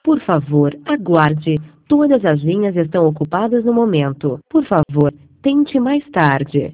Por favor, aguarde. Todas as linhas estão ocupadas no momento. Por favor, tente mais tarde.